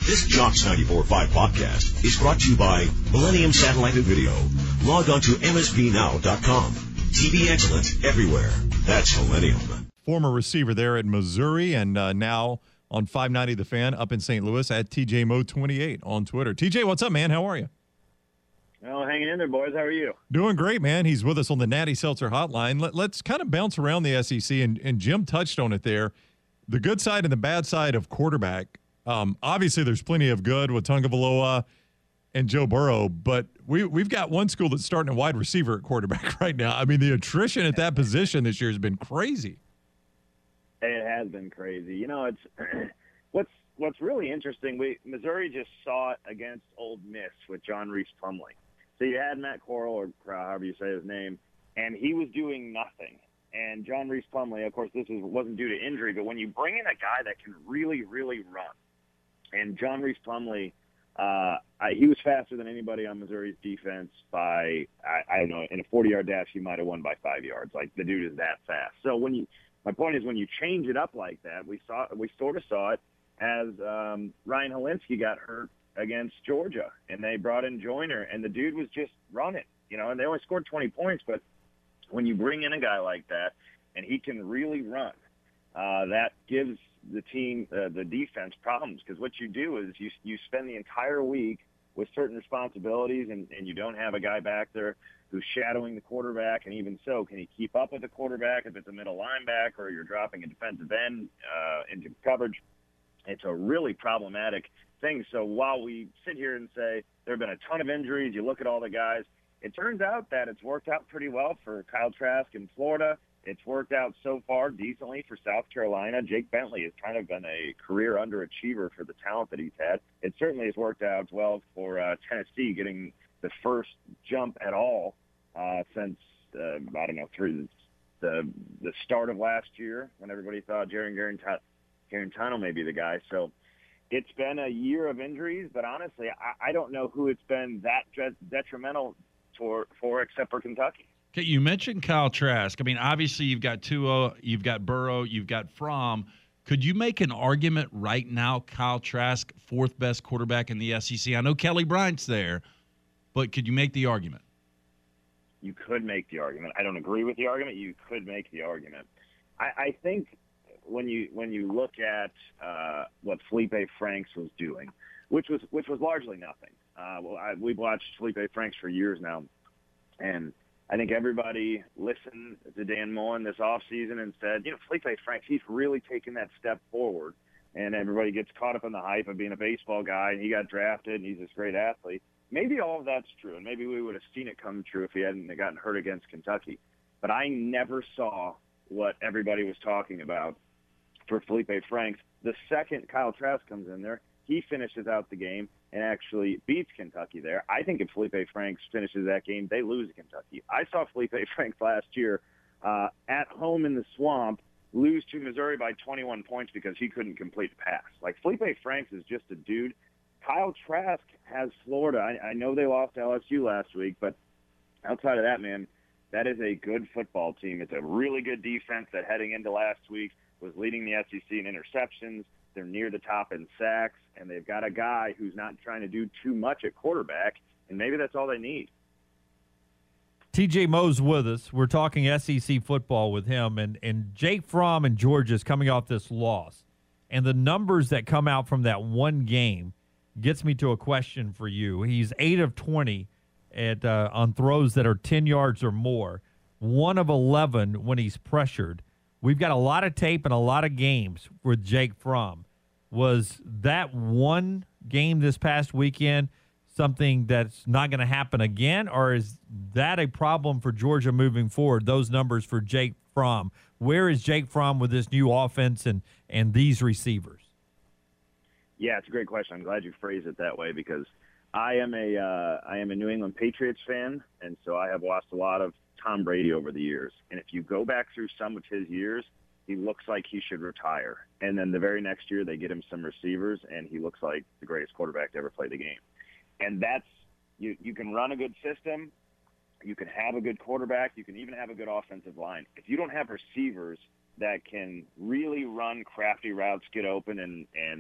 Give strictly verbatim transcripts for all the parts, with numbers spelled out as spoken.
This Jocks ninety-four point five podcast is brought to you by Millennium Satellite and Video. Log on to M S B now dot com. T V excellence everywhere. That's Millennium. Former receiver there at Missouri and uh, now on five ninety The Fan up in Saint Louis at T J Mo twenty-eight on Twitter. T J, what's up, man? How are you? Well, hanging in there, boys. How are you? Doing great, man. He's with us on the Natty Seltzer Hotline. Let, let's kind of bounce around the S E C, and, and Jim touched on it there. The good side and the bad side of quarterback. Um, obviously, there's plenty of good with Tagovailoa and Joe Burrow, but we, we've got one school that's starting a wide receiver at quarterback right now. I mean, the attrition at that position this year has been crazy. It has been crazy. You know, it's what's what's really interesting. We Missouri just saw it against Ole Miss with John Reese Plumlee. So you had Matt Corral, or however you say his name, and he was doing nothing. And John Reese Plumlee, of course, this is, wasn't due to injury, but when you bring in a guy that can really, really run, and John Reese Plumlee, uh, I, he was faster than anybody on Missouri's defense by, I, I don't know, in a forty-yard dash, he might have won by five yards. Like, the dude is that fast. So when you, my point is, when you change it up like that, we saw, we sort of saw it as um, Ryan Helinski got hurt against Georgia, and they brought in Joyner, and the dude was just running, you know, and they only scored twenty points, but when you bring in a guy like that and he can really run, uh, that gives the team, uh, the defense problems, because what you do is you you spend the entire week with certain responsibilities, and, and you don't have a guy back there who's shadowing the quarterback, and even so, can he keep up with the quarterback if it's a middle linebacker or you're dropping a defensive end uh, into coverage? It's a really problematic thing. So while we sit here and say there have been a ton of injuries, you look at all the guys, it turns out that it's worked out pretty well for Kyle Trask in Florida. It's worked out so far decently for South Carolina. Jake Bentley has kind of been a career underachiever for the talent that he's had. It certainly has worked out well for uh, Tennessee, getting the first jump at all uh, since, uh, I don't know, through the the start of last year when everybody thought Jaron Garantano may be the guy. So it's been a year of injuries, but honestly, I, I don't know who it's been that de- detrimental for, for except for Kentucky. Okay, you mentioned Kyle Trask. I mean, obviously you've got Tua, you've got Burrow, you've got Fromm. Could you make an argument right now, Kyle Trask, fourth best quarterback in the S E C? I know Kelly Bryant's there, but could you make the argument? You could make the argument. I don't agree with the argument. You could make the argument. I, I think when you when you look at uh, what Felipe Franks was doing, which was which was largely nothing. Uh, well, I, we've watched Felipe Franks for years now, and I think everybody listened to Dan Mullen this offseason and said, you know, Felipe Franks, he's really taken that step forward, and everybody gets caught up in the hype of being a baseball guy, and he got drafted, and he's this great athlete. Maybe all of that's true, and maybe we would have seen it come true if he hadn't gotten hurt against Kentucky. But I never saw what everybody was talking about for Felipe Franks. The second Kyle Trask comes in there, he finishes out the game and actually beats Kentucky there. I think if Felipe Franks finishes that game, they lose to Kentucky. I saw Felipe Franks last year uh, at home in the Swamp lose to Missouri by twenty-one points because he couldn't complete a pass. Like, Felipe Franks is just a dude. Kyle Trask has Florida. I, I know they lost to L S U last week, but outside of that, man, that is a good football team. It's a really good defense that heading into last week was leading the S E C in interceptions. They're near the top in sacks, and they've got a guy who's not trying to do too much at quarterback, and maybe that's all they need. T J Mo's with us. We're talking S E C football with him, and, and Jake Fromm in Georgia is coming off this loss. And the numbers that come out from that one game gets me to a question for you. He's eight of twenty at uh, on throws that are ten yards or more, one of eleven when he's pressured. We've got a lot of tape and a lot of games with Jake Fromm. Was that one game this past weekend something that's not going to happen again, or is that a problem for Georgia moving forward, those numbers for Jake Fromm? Where is Jake Fromm with this new offense and, and these receivers? Yeah, it's a great question. I'm glad you phrased it that way because I am a uh, I am a New England Patriots fan, and so I have watched a lot of Tom Brady over the years. And if you go back through some of his years, he looks like he should retire. And then the very next year they get him some receivers, and he looks like the greatest quarterback to ever play the game. And that's you, you can run a good system, you can have a good quarterback, you can even have a good offensive line. If you don't have receivers that can really run crafty routes, get open, and, and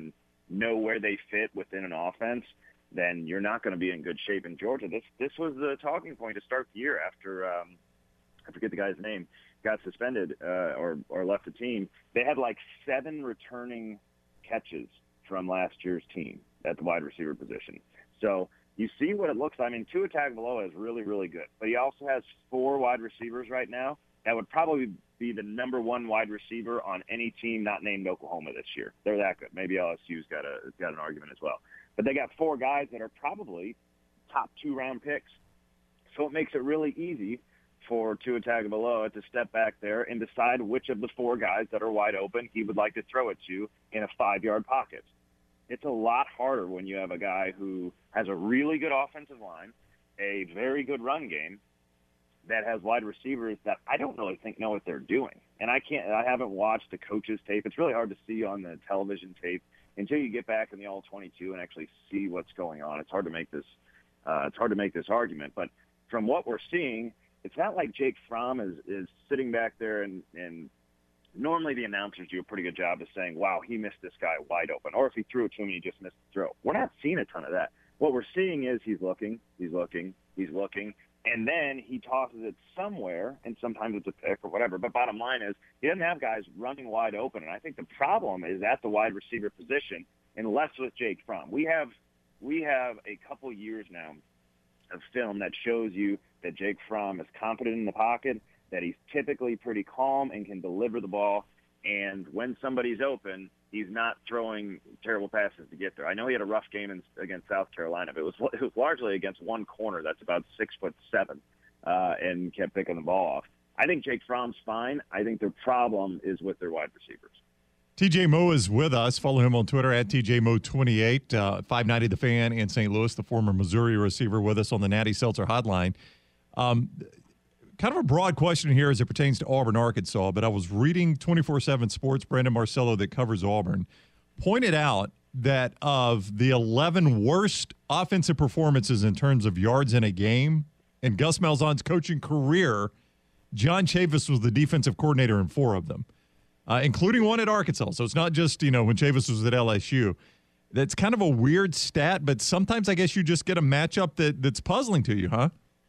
know where they fit within an offense, then you're not going to be in good shape in Georgia. This this was the talking point to start the year after um, I forget the guy's name got suspended uh, or or left the team. They had like seven returning catches from last year's team at the wide receiver position. So you see what it looks like. I mean, Tua Tagovailoa is really, really good, but he also has four wide receivers right now that would probably be the number one wide receiver on any team not named Oklahoma this year. They're that good. Maybe L S U's got a got an argument as well. But they got four guys that are probably top two-round picks. So it makes it really easy for Tua Tagovailoa to step back there and decide which of the four guys that are wide open he would like to throw it to in a five-yard pocket. It's a lot harder when you have a guy who has a really good offensive line, a very good run game, that has wide receivers that I don't really think know what they're doing. And I can't, I haven't watched the coach's tape. It's really hard to see on the television tape until you get back in the all twenty-two and actually see what's going on. It's hard to make this, uh, it's hard to make this argument. But from what we're seeing, it's not like Jake Fromm is, is sitting back there and, and normally the announcers do a pretty good job of saying, wow, he missed this guy wide open. Or if he threw it to him, he just missed the throw. We're not seeing a ton of that. What we're seeing is he's looking, he's looking, he's looking, and then he tosses it somewhere, and sometimes it's a pick or whatever. But bottom line is he doesn't have guys running wide open. And I think the problem is at the wide receiver position, and less with Jake Fromm. We have we have a couple years now of film that shows you that Jake Fromm is confident in the pocket, that he's typically pretty calm and can deliver the ball. And when somebody's open, he's not throwing terrible passes to get there. I know he had a rough game in, against South Carolina, but it was it was largely against one corner that's about six foot seven, uh, and kept picking the ball off. I think Jake Fromm's fine. I think their problem is with their wide receivers. T J Moe is with us. Follow him on Twitter at T J Moe twenty-eight, uh, five ninety The Fan in Saint Louis, the former Missouri receiver with us on the Natty Seltzer hotline. Um, Kind of a broad question here as it pertains to Auburn, Arkansas, but I was reading twenty-four seven Sports. Brandon Marcello, that covers Auburn, pointed out that of the eleven worst offensive performances in terms of yards in a game in Gus Malzahn's coaching career, John Chavis was the defensive coordinator in four of them, uh, including one at Arkansas. So it's not just, you know, when Chavis was at L S U. That's kind of a weird stat, but sometimes I guess you just get a matchup that, that's puzzling to you, huh?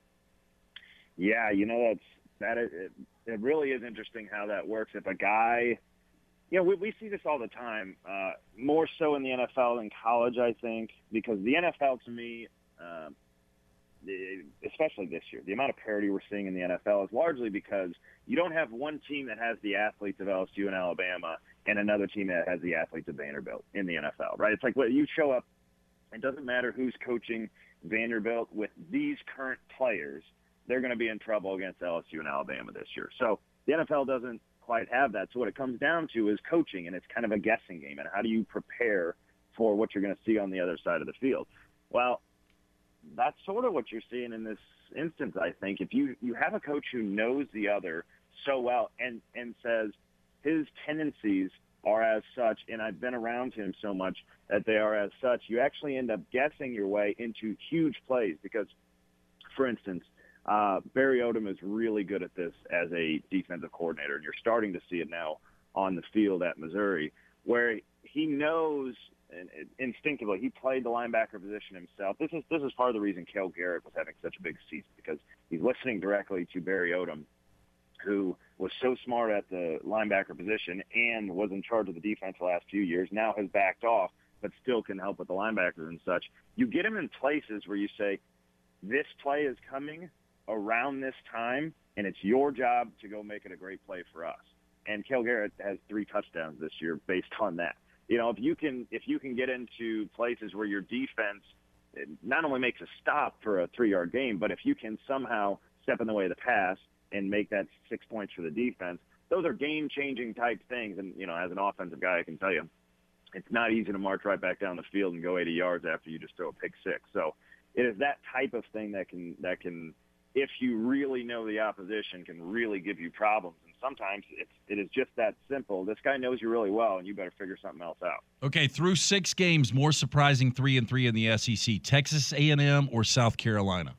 Yeah, you know, that's that. It, it really is interesting how that works. If a guy, you know, we, we see this all the time, uh, more so in the N F L than college, I think, because the N F L to me, uh, especially this year, the amount of parity we're seeing in the N F L is largely because you don't have one team that has the athletes of L S U and Alabama and another team that has the athletes of Vanderbilt in the N F L, right? It's like when you show up, it doesn't matter who's coaching Vanderbilt with these current players, they're going to be in trouble against L S U and Alabama this year. So the N F L doesn't quite have that. So what it comes down to is coaching, and it's kind of a guessing game. And how do you prepare for what you're going to see on the other side of the field? Well, that's sort of what you're seeing in this instance, I think. If you, you have a coach who knows the other so well and, and says his tendencies are as such, and I've been around him so much that they are as such, you actually end up guessing your way into huge plays because, for instance, Uh, Barry Odom is really good at this as a defensive coordinator, and you're starting to see it now on the field at Missouri, where he knows and instinctively he played the linebacker position himself. This is this is part of the reason Cale Garrett was having such a big season, because he's listening directly to Barry Odom, who was so smart at the linebacker position and was in charge of the defense the last few years, now has backed off, but still can help with the linebackers and such. You get him in places where you say, this play is coming around this time, and it's your job to go make it a great play for us. And Cale Garrett has three touchdowns this year based on that. You know, if you can if you can get into places where your defense not only makes a stop for a three-yard game, but if you can somehow step in the way of the pass and make that six points for the defense, those are game-changing type things. And, you know, as an offensive guy, I can tell you, it's not easy to march right back down the field and go eighty yards after you just throw a pick six. So it is that type of thing that can that can – if you really know the opposition, can really give you problems. And sometimes it's, it is just that simple. This guy knows you really well, and you better figure something else out. Okay, through six games, more surprising three and three in the S E C, Texas A and M or South Carolina?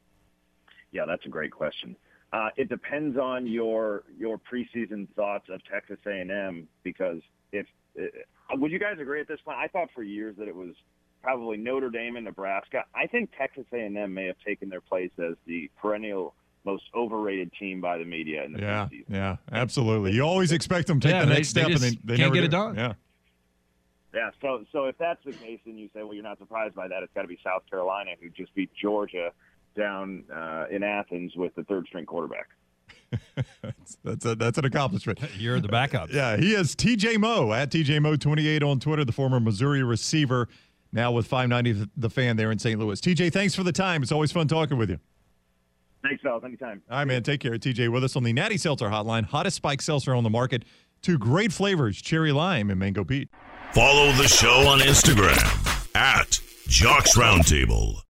Yeah, that's a great question. Uh, it depends on your your preseason thoughts of Texas A and M, because if would you guys agree at this point? I thought for years that it was probably Notre Dame and Nebraska. I think Texas A and M may have taken their place as the perennial most overrated team by the media in the yeah, preseason. Yeah, absolutely. You always expect them to take yeah, the they, next they step, just and they, they can't never get do. it done. Yeah. Yeah, so so if that's the case, then you say, well, you're not surprised by that. It's got to be South Carolina, who just beat Georgia down uh, in Athens with the third-string quarterback. that's that's, a, that's an accomplishment. You're the backup. Yeah, he is T J Moe at T J Moe twenty-eight on Twitter, the former Missouri receiver, now with five ninety The Fan there in Saint Louis. T J, thanks for the time. It's always fun talking with you. Thanks, fellas. Anytime. All right, man. Take care. T J with us on the Natty Seltzer Hotline. Hottest spiked seltzer on the market. Two great flavors, cherry lime and mango peach. Follow the show on Instagram at Jocks Roundtable.